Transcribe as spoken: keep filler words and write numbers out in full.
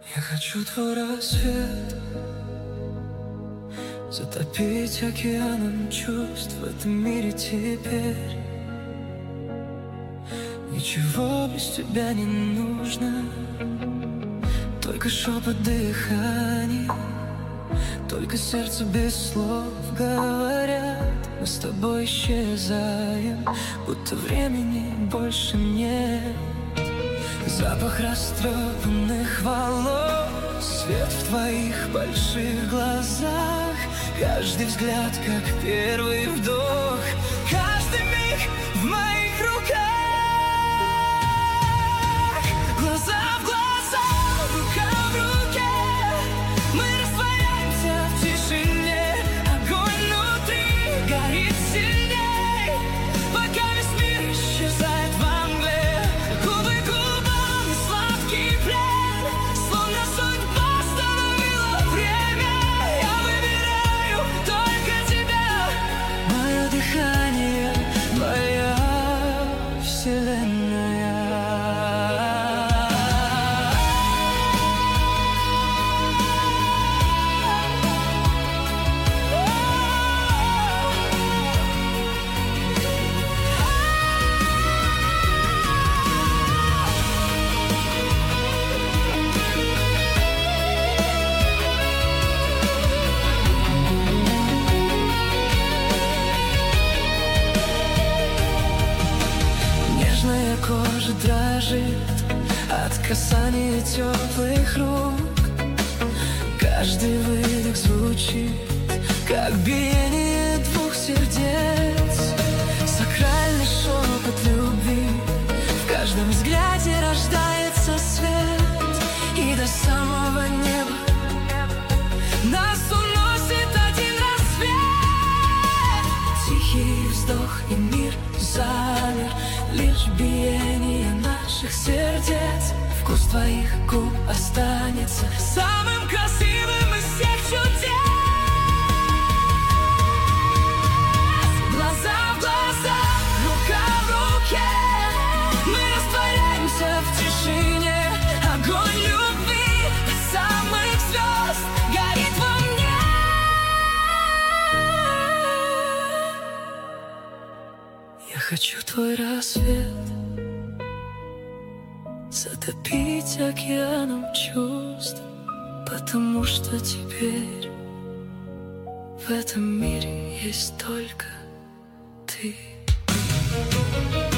Я хочу твой рассвет затопить океаном чувств в этом мире теперь. Ничего без тебя не нужно, только шепот дыхания, только сердце без слов говорят. Мы с тобой исчезаем, будто времени больше нет. Запах растрепанных волос, свет в твоих больших глазах, каждый взгляд, как первый вдох, каждый миг в моих руках. Глаза в глаза, рука в руке, мы растворяемся в тишине. Огонь внутри горит сильней, пока весь мир исчезает во мгле. Губы к губам и сладкий плен, словно судьба остановила время. Я выбираю только тебя, мое дыхание, моя вселенная. Нежная кожа дрожит от касания теплых рук. Каждый выдох звучит, как биение двух сердец. Сакральный шепот любви, в каждом взгляде рождается свет. И до самого неба нас уносит один рассвет. Тихий вздох, и мир замер, лишь биение наших сердец. Вкус твоих губ останется самым красивым из всех чудес. Глаза в глаза, рука в руке, мы растворяемся в тишине. Огонь любви до самых звезд горит во мне. Я хочу твой рассвет затопить океаном чувств, потому что теперь в этом мире есть только ты.